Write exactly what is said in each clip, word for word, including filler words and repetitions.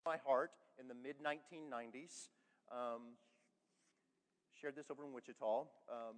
my heart in the mid nineteen nineties. Um, shared this over in Wichita. Um,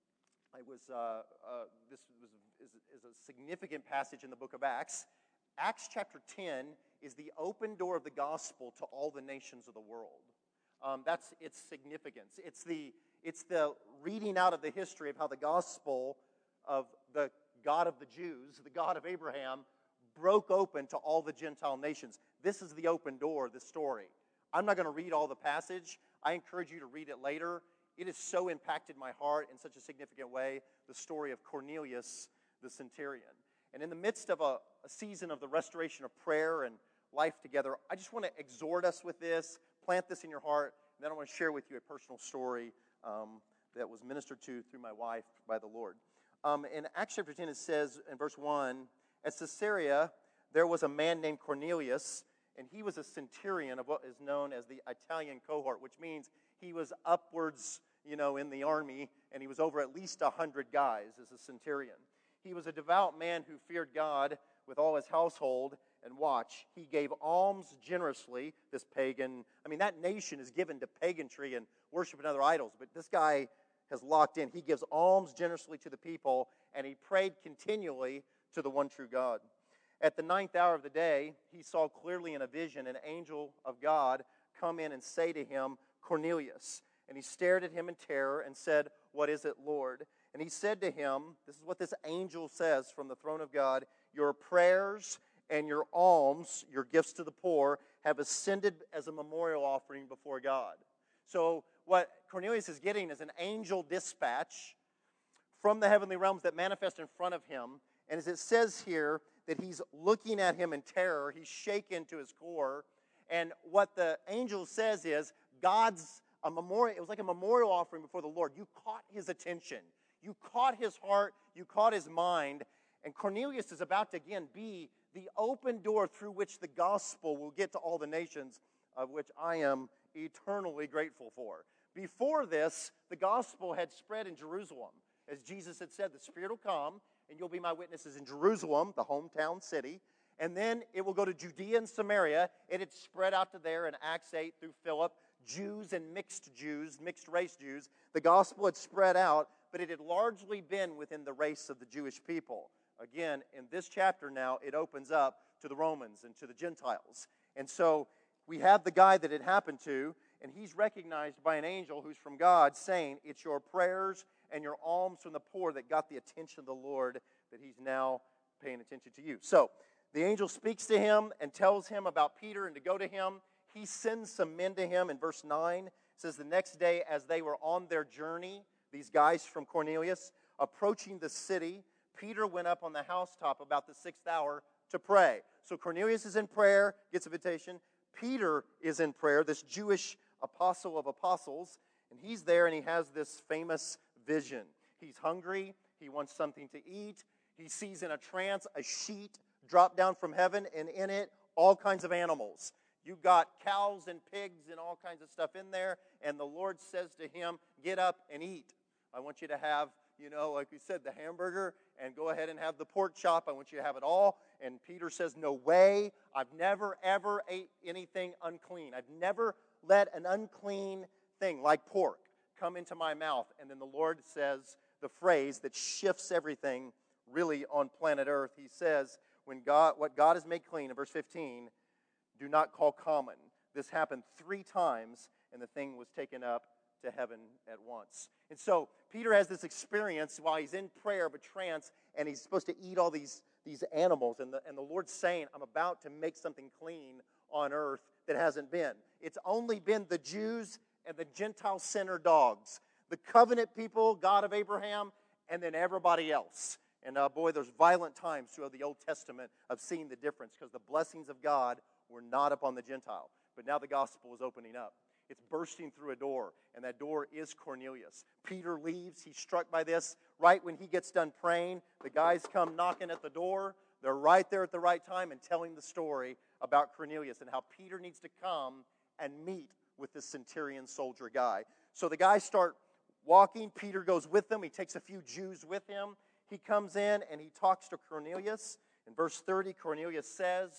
I was uh, uh, this was is, is a significant passage in the book of Acts. Acts chapter ten is the open door of the gospel to all the nations of the world. Um, that's its significance. It's the it's the reading out of the history of how the gospel of the God of the Jews, the God of Abraham, broke open to all the Gentile nations. This is the open door, the story. I'm not going to read all the passage. I encourage you to read it later. It has so impacted my heart in such a significant way, the story of Cornelius the centurion. And in the midst of a, a season of the restoration of prayer and life together, I just want to exhort us with this, plant this in your heart, and then I want to share with you a personal story um, that was ministered to through my wife by the Lord. Um, in Acts chapter ten, it says in verse one, at Caesarea, there was a man named Cornelius, and he was a centurion of what is known as the Italian cohort, which means he was upwards, you know, in the army, and he was over at least a hundred guys as a centurion. He was a devout man who feared God with all his household, and watch, he gave alms generously, this pagan, I mean, that nation is given to paganry and worship and other idols, but this guy has locked in. He gives alms generously to the people, and he prayed continually to the one true God. At the ninth hour of the day, he saw clearly in a vision an angel of God come in and say to him, Cornelius. And he stared at him in terror and said, what is it, Lord? And he said to him, this is what this angel says from the throne of God, your prayers and your alms, your gifts to the poor, have ascended as a memorial offering before God. So what Cornelius is getting is an angel dispatch from the heavenly realms that manifest in front of him. And as it says here, that he's looking at him in terror, he's shaken to his core. And what the angel says is, God's a memorial, it was like a memorial offering before the Lord. You caught his attention. You caught his heart. You caught his mind. And Cornelius is about to again be the open door through which the gospel will get to all the nations, of which I am eternally grateful for. Before this, the gospel had spread in Jerusalem. As Jesus had said, the Spirit will come, and you'll be my witnesses in Jerusalem, the hometown city. And then it will go to Judea and Samaria. It had spread out to there in Acts eight through Philip. Jews and mixed Jews, mixed race Jews. The gospel had spread out, but it had largely been within the race of the Jewish people. Again, in this chapter now, it opens up to the Romans and to the Gentiles. And so we have the guy that it happened to, and he's recognized by an angel who's from God saying, it's your prayers and your alms from the poor that got the attention of the Lord, that he's now paying attention to you. So the angel speaks to him and tells him about Peter and to go to him. He sends some men to him in verse nine. It says, the next day as they were on their journey, these guys from Cornelius, approaching the city, Peter went up on the housetop about the sixth hour to pray. So Cornelius is in prayer, gets an invitation. Peter is in prayer, this Jewish apostle of apostles, and he's there and he has this famous vision. He's hungry. He wants something to eat. He sees in a trance a sheet drop down from heaven, and in it, all kinds of animals. You've got cows and pigs and all kinds of stuff in there, and the Lord says to him, get up and eat. I want you to have, you know, like we said, the hamburger, and go ahead and have the pork chop. I want you to have it all. And Peter says, no way. I've never, ever ate anything unclean. I've never let an unclean thing like pork come into my mouth. And then the Lord says the phrase that shifts everything really on planet Earth. He says, when God, what God has made clean, in verse fifteen, do not call common. This happened three times, and the thing was taken up to heaven at once. And so Peter has this experience while he's in prayer, but trance, and he's supposed to eat all these, these animals. And the, and the Lord's saying, I'm about to make something clean on earth that hasn't been. It's only been the Jews and the Gentile sinner dogs, the covenant people, God of Abraham, and then everybody else. And uh, boy, there's violent times throughout the Old Testament of seeing the difference, because the blessings of God were not upon the Gentile. But now the gospel is opening up. It's bursting through a door, and that door is Cornelius. Peter leaves. He's struck by this. Right when he gets done praying, the guys come knocking at the door. They're right there at the right time and telling the story about Cornelius and how Peter needs to come and meet with this centurion soldier guy. So the guys start walking. Peter goes with them. He takes a few Jews with him. He comes in and he talks to Cornelius. In verse thirty, Cornelius says,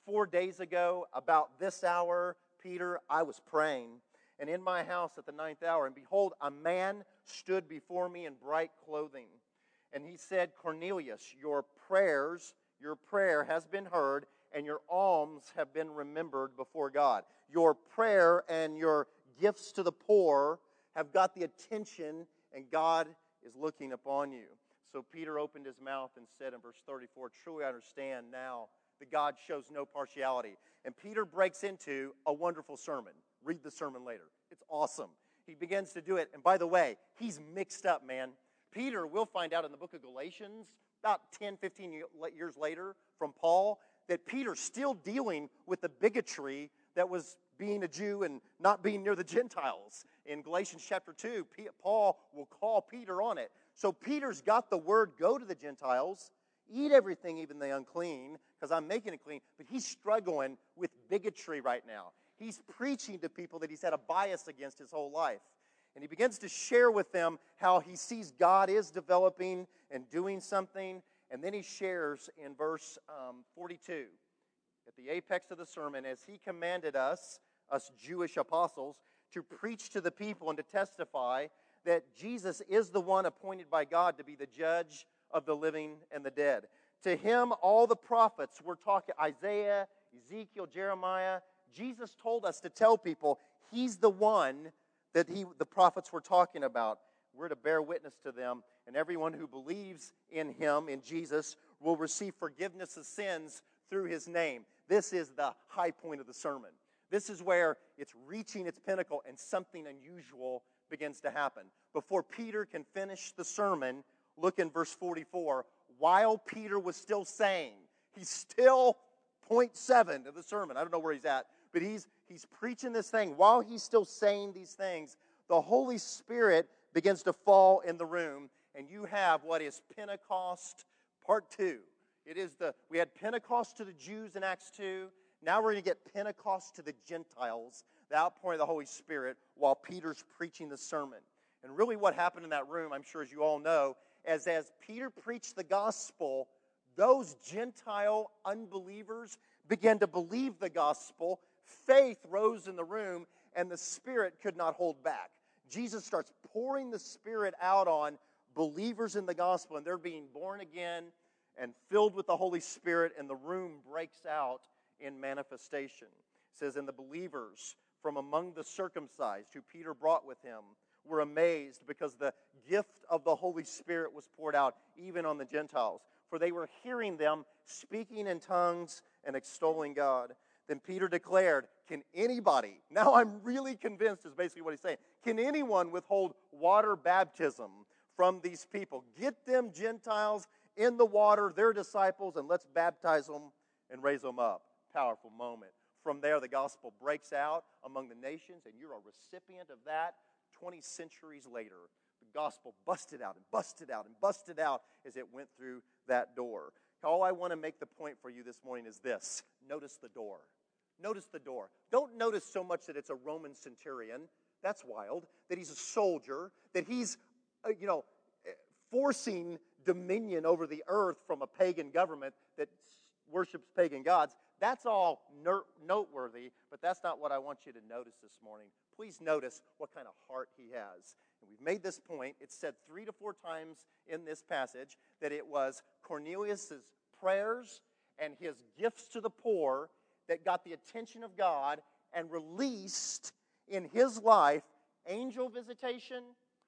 four days ago, about this hour, Peter, I was praying, and in my house at the ninth hour, and behold, a man stood before me in bright clothing. And he said, Cornelius, your prayers, your prayer has been heard, and your alms have been remembered before God. Your prayer and your gifts to the poor have got the attention, and God is looking upon you. So Peter opened his mouth and said in verse thirty-four, truly I understand now that God shows no partiality. And Peter breaks into a wonderful sermon. Read the sermon later. It's awesome. He begins to do it. And by the way, he's mixed up, man. Peter, we'll find out in the book of Galatians, about ten, fifteen years later from Paul, that Peter's still dealing with the bigotry that was being a Jew and not being near the Gentiles. In Galatians chapter two, Paul will call Peter on it. So Peter's got the word, go to the Gentiles, eat everything, even the unclean, because I'm making it clean, but he's struggling with bigotry right now. He's preaching to people that he's had a bias against his whole life. And he begins to share with them how he sees God is developing and doing something. And then he shares in verse um, forty-two, at the apex of the sermon, as he commanded us, us Jewish apostles, to preach to the people and to testify that Jesus is the one appointed by God to be the judge of the living and the dead. To him, all the prophets, we're talking Isaiah, Ezekiel, Jeremiah. Jesus told us to tell people he's the one that he, the prophets were talking about. We're to bear witness to them, and everyone who believes in him, in Jesus, will receive forgiveness of sins through his name. This is the high point of the sermon. This is where it's reaching its pinnacle and something unusual begins to happen. Before Peter can finish the sermon, look in verse forty-four. While Peter was still saying, he's still point seven of the sermon. I don't know where he's at, but he's he's preaching this thing. While he's still saying these things, the Holy Spirit begins to fall in the room, and you have what is Pentecost part two. It is the we had Pentecost to the Jews in Acts two. Now we're going to get Pentecost to the Gentiles, the outpouring of the Holy Spirit, while Peter's preaching the sermon. And really what happened in that room, I'm sure as you all know, as as Peter preached the gospel, those Gentile unbelievers began to believe the gospel. Faith rose in the room, and the Spirit could not hold back. Jesus starts pouring the Spirit out on believers in the gospel, and they're being born again and filled with the Holy Spirit, and the room breaks out in manifestation. It says, and the believers from among the circumcised who Peter brought with him were amazed because the gift of the Holy Spirit was poured out even on the Gentiles. For they were hearing them speaking in tongues and extolling God. Then Peter declared, can anybody, now I'm really convinced is basically what he's saying, can anyone withhold water baptism from these people? Get them Gentiles in the water, their disciples, and let's baptize them and raise them up. Powerful moment. From there, the gospel breaks out among the nations, and you're a recipient of that twenty centuries later. The gospel busted out and busted out and busted out as it went through that door. All I want to make the point for you this morning is this. Notice the door. Notice the door. Don't notice so much that it's a Roman centurion. That's wild. That he's a soldier. That he's, uh, you know, forcing dominion over the earth from a pagan government that worships pagan gods. That's all ner- noteworthy, but that's not what I want you to notice this morning. Please notice what kind of heart he has. And we've made this point. It's said three to four times in this passage that it was Cornelius' prayers and his gifts to the poor that got the attention of God and released in his life angel visitation,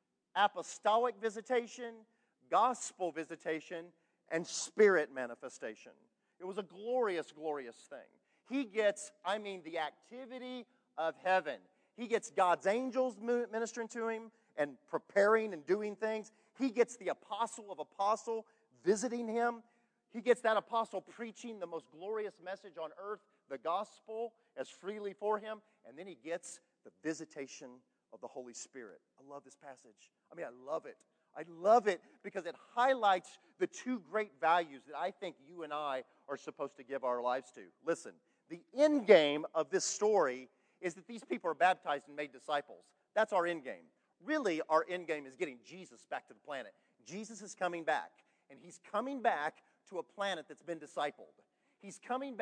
apostolic visitation, gospel visitation, and spirit manifestation. It was a glorious, glorious thing. He gets, I mean, the activity of heaven. He gets God's angels ministering to him and preparing and doing things. He gets the apostle of apostle visiting him. He gets that apostle preaching the most glorious message on earth, the gospel, as freely for him. And then he gets the visitation of the Holy Spirit. I love this passage. I mean, I love it. I love it because it highlights the two great values that I think you and I are supposed to give our lives to. Listen, the end game of this story is that these people are baptized and made disciples. That's our end game. Really, our end game is getting Jesus back to the planet. Jesus is coming back, and he's coming back to a planet that's been discipled. He's coming back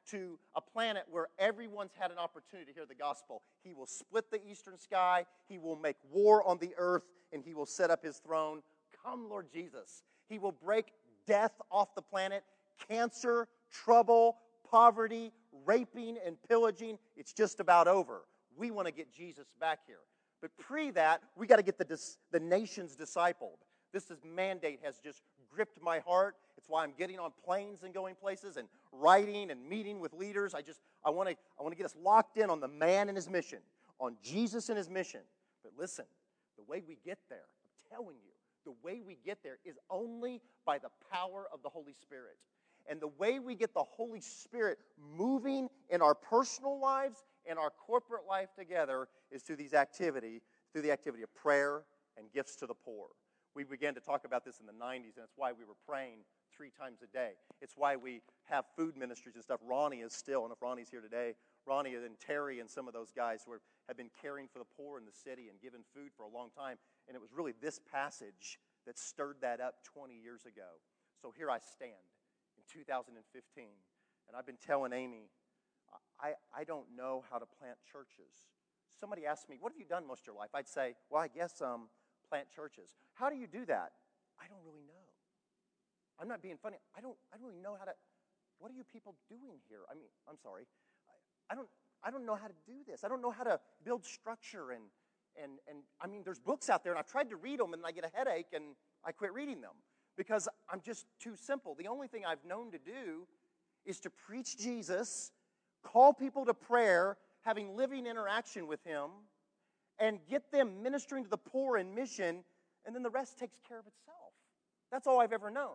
to a planet where everyone's had an opportunity to hear the gospel. He will split the eastern sky. He will make war on the earth, and he will set up his throne. Come, Lord Jesus. He will break death off the planet, cancer, trouble, poverty, raping, and pillaging. It's just about over. We want to get Jesus back here. But pre that, we got to get the, dis- the nations discipled. This is mandate has just gripped my heart. It's why I'm getting on planes and going places and writing and meeting with leaders. I just, I want to I want to get us locked in on the man and his mission, on Jesus and his mission. But listen, the way we get there, I'm telling you, the way we get there is only by the power of the Holy Spirit. And the way we get the Holy Spirit moving in our personal lives and our corporate life together is through these activity, through the activity of prayer and gifts to the poor. We began to talk about this in the nineties, and it's why we were praying three times a day. It's why we have food ministries and stuff. Ronnie is still, and if Ronnie's here today, Ronnie and Terry and some of those guys who are, have been caring for the poor in the city and giving food for a long time. And it was really this passage that stirred that up twenty years ago. So here I stand in two thousand fifteen, and I've been telling Amy, I, I don't know how to plant churches. Somebody asked me, what have you done most of your life? I'd say, well, I guess um, plant churches. How do you do that? I don't really know. I'm not being funny. I don't I don't really know how to, what are you people doing here? I mean, I'm sorry. I, I don't I don't know how to do this. I don't know how to build structure and and and I mean, there's books out there, and I've tried to read them, and I get a headache, and I quit reading them because I'm just too simple. The only thing I've known to do is to preach Jesus, call people to prayer, having living interaction with him, and get them ministering to the poor in mission, and then the rest takes care of itself. That's all I've ever known.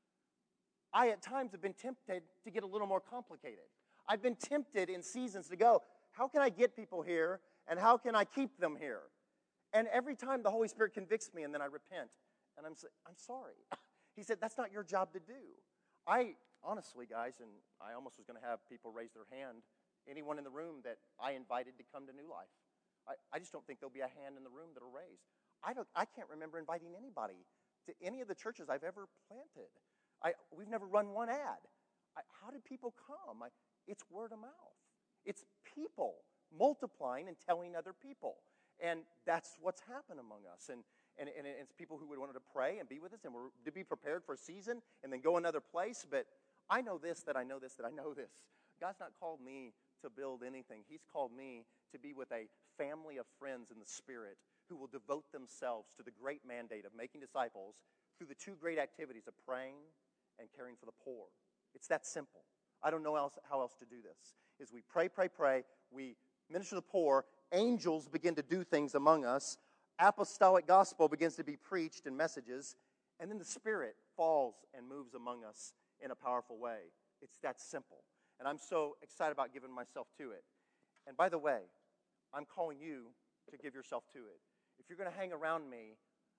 I, at times, have been tempted to get a little more complicated. I've been tempted in seasons to go, how can I get people here, and how can I keep them here? And every time the Holy Spirit convicts me, and then I repent, and I'm I'm sorry. He said, that's not your job to do. I, honestly, guys, and I almost was going to have people raise their hand, anyone in the room that I invited to come to New Life. I, I just don't think there'll be a hand in the room that'll raise. I don't. I can't remember inviting anybody to any of the churches I've ever planted. I, we've never run one ad. I, how did people come? I, it's word of mouth. It's people multiplying and telling other people. And that's what's happened among us. And, and, and it's people who would want to pray and be with us and we're to be prepared for a season and then go another place. But I know this, that I know this, that I know this. God's not called me to build anything. He's called me to be with a family of friends in the Spirit who will devote themselves to the great mandate of making disciples through the two great activities of praying and caring for the poor. It's that simple. I don't know else, how else to do this. Is we pray, pray, pray. We minister to the poor. Angels begin to do things among us. Apostolic gospel begins to be preached in messages. And then the Spirit falls and moves among us in a powerful way. It's that simple. And I'm so excited about giving myself to it. And by the way, I'm calling you to give yourself to it. If you're going to hang around me,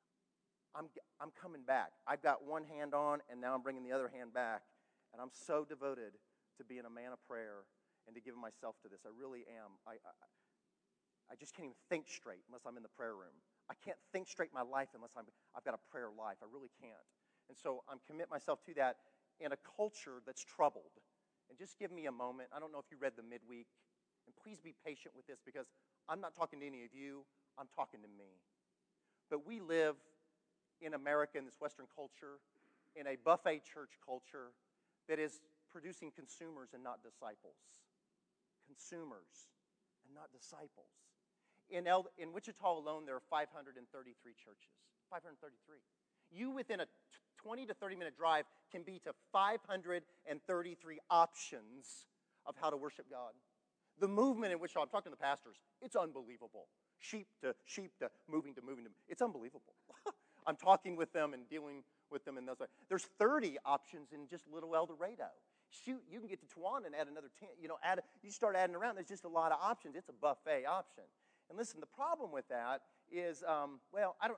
I'm I'm coming back. I've got one hand on, and now I'm bringing the other hand back. And I'm so devoted to being a man of prayer and to giving myself to this. I really am. I, I I just can't even think straight unless I'm in the prayer room. I can't think straight in my life unless I'm, I've got a prayer life. I really can't. And so I'm commit myself to that in a culture that's troubled. And just give me a moment. I don't know if you read the midweek. And please be patient with this because I'm not talking to any of you. I'm talking to me. But we live in America, in this Western culture, in a buffet church culture that is producing consumers and not disciples. Consumers and not disciples. In, El, in Wichita alone, there are five hundred thirty-three churches. five hundred thirty-three. You, within a twenty to thirty minute drive, can be to five hundred thirty-three options of how to worship God. The movement in Wichita, I'm talking to the pastors, it's unbelievable. Sheep to sheep to moving to moving to, it's unbelievable. I'm talking with them and dealing with them in those ways. There's thirty options in just little El Dorado. Shoot, you can get to Tawana and add another ten. You know, add you start adding around. There's just a lot of options. It's a buffet option. And listen, the problem with that is, um, well, I don't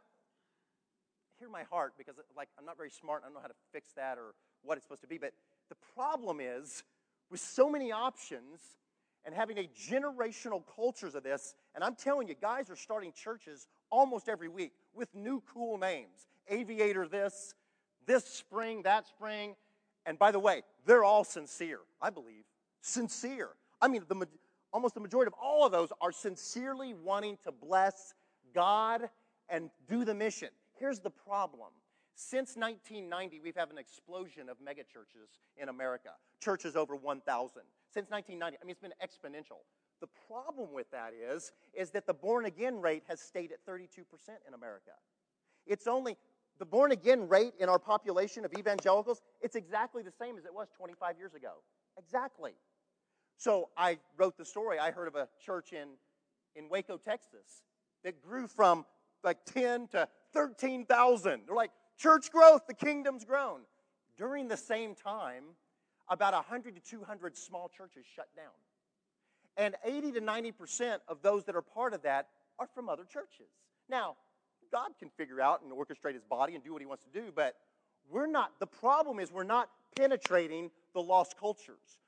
hear my heart because, like, I'm not very smart. I don't know how to fix that or what it's supposed to be. But the problem is, with so many options and having a generational cultures of this, and I'm telling you, guys are starting churches almost every week with new cool names. Aviator this, this spring, that spring. And by the way, they're all sincere, I believe. sincere. I mean, the, almost the majority of all of those are sincerely wanting to bless God and do the mission. Here's the problem. Since nineteen ninety, we've had an explosion of megachurches in America. Churches over one thousand. Since nineteen ninety, I mean, it's been exponential. The problem with that is, is that the born-again rate has stayed at thirty-two percent in America. It's only, the born-again rate in our population of evangelicals, it's exactly the same as it was twenty-five years ago. Exactly. So I wrote the story. I heard of a church in, in Waco, Texas, that grew from like ten to thirteen thousand. They're like, church growth, the kingdom's grown. During the same time, about one hundred to two hundred small churches shut down. And eighty to ninety percent of those that are part of that are from other churches. Now, God can figure out and orchestrate his body and do what he wants to do, but we're not, the problem is we're not penetrating the lost cultures.